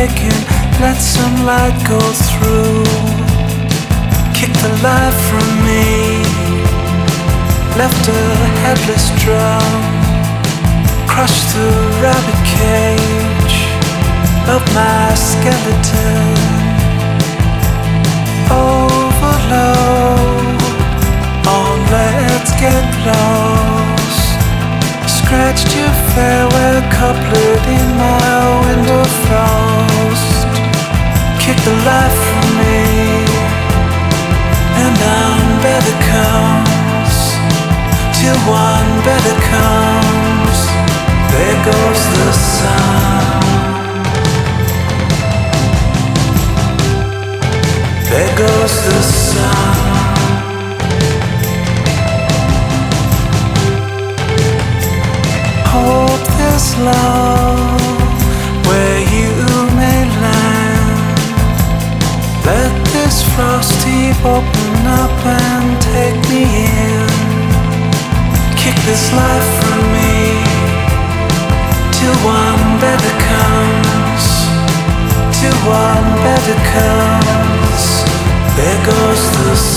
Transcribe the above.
making. Let some light go through. Kick the life from me. Left a headless drum. Crushed the rabbit cage of my skeleton. Overload on Let's Get Lost. Scratched your farewell couplet in my window frost. Kick the life from me, and down better comes, till one better comes. There goes the sun. There goes the sun. Hope there's love where you may land. Let this frost heap open up and take me in. Kick this life from me, till one better comes, till one better comes. There goes the sun.